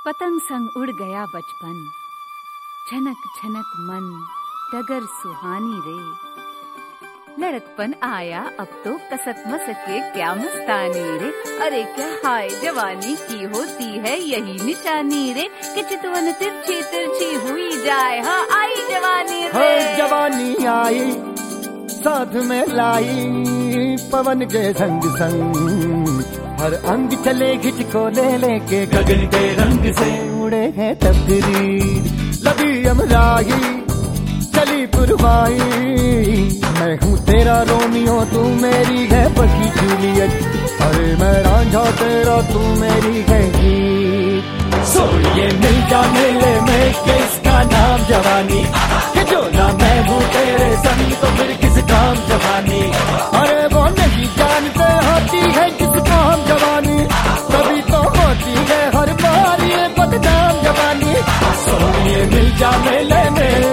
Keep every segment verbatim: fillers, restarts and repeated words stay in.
पतंग संग उड़ गया बचपन, छनक छनक मन डगर सुहानी रे। लड़कपन आया अब तो कसक मसके क्या मस्तानी रे। अरे क्या हाय जवानी की होती है यही निशानी रे, कि चितवन तिरछी तिरछी हुई जाए हाँ आई जवानी रे। हाँ जवानी आई साथ में लाई पवन के संग संग, हर अंग चले खिंच को ले लेके गगन के रंग से उड़े हैं तकदीर। लबी अमराई चली पुरवाई, मैं हूँ तेरा रोमियो तू मेरी है बकी जूलियट, अरे मैं रांझा तेरा तू मेरी है गीत। सोनिए मिल जा मेले में किसका नाम जवानी, कि जो ना मैं हूँ तेरे संग तो फिर किस काम जवानी। अरे वो नहीं जानते होती है किस काम जवानी, तभी तो होती है हर बार ये बदनाम जवानी। सोनिए मिल जा मेले में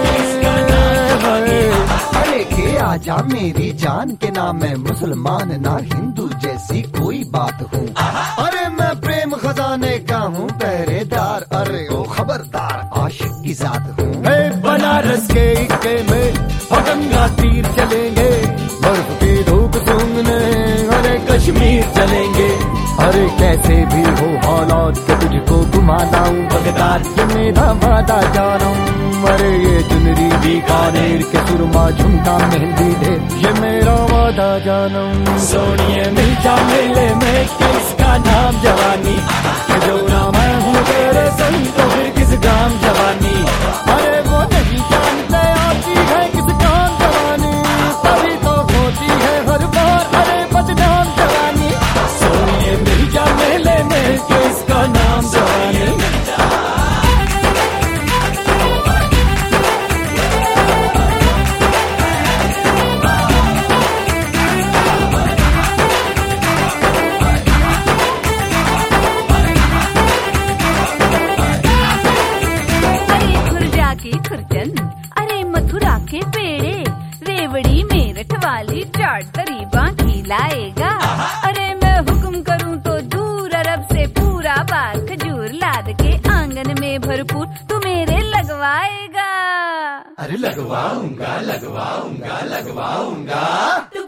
के आजा मेरी जान, के नाम मैं मुसलमान ना हिंदू जैसी कोई बात हूँ। अरे मैं प्रेम खजाने का हूँ पहरेदार, अरे ओ खबरदार आशिक की जात हूँ। बनारस के इक्के में गंगा तीर चलेंगे, बर्फ की धूप सूंघने अरे कश्मीर चलेंगे। अरे कैसे भी हो हालात के तुझको घुमाना हूँ बगदाद के मेरा वादा जाना हूँ। अरे ये चुनरी बीकानेर के सुरमा झुमका मेहंदी दे ये मेरा वादा जाना हूँ। सोनिए मिल जा मेले में किसका नाम जवानी, जो ना मैं हूँ तेरे संग तो फिर किस काम जवानी। अरे वो नहीं जानते आती है किस काम जवानी, तभी तो होती है हर बार अरे बदनाम जवानी। सोनिए मिल जा मेले में किसका नाम जवानी। खुरचन अरे मथुरा के पेड़े, रेवड़ी मेरठ वाली चाट करीबा खिलाएगा। अरे मैं हुक्म करूं तो दूर अरब से पूरा बाग खजूर लाद के आंगन में भरपूर तू मेरे लगवाएगा। अरे लगवाऊंगा लगवाऊंगा लगवाऊंगा।